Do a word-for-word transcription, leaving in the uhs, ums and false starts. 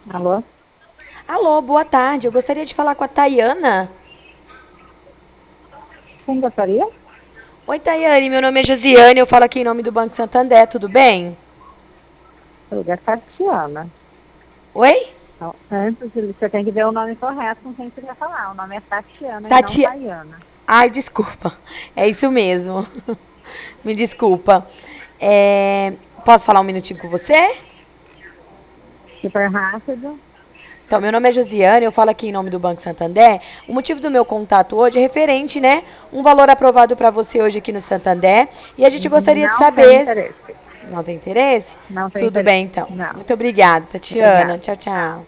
Alô? Alô, boa tarde. Eu gostaria de falar com a Tayana. Quem gostaria? Oi, Tayane. Meu nome é Josiane. Eu falo aqui em nome do Banco Santander. Tudo bem? Ele é Tatiana. Oi? Então, antes, você tem que ver o nome correto com quem você quer falar. O nome é Tatiana e não Tati... Tayana. Ai, desculpa. É isso mesmo. Me desculpa. É, Posso falar um minutinho com você? Super rápido. Então, meu nome é Josiane, eu falo aqui em nome do Banco Santander. O motivo do meu contato hoje é referente, né? Um valor aprovado para você hoje aqui no Santander. E a gente gostaria de Não tem saber. interesse. Não tem interesse? Não tem Tudo interesse. bem, então. Não. Muito obrigada, Tatiana. Obrigada. Tchau, tchau.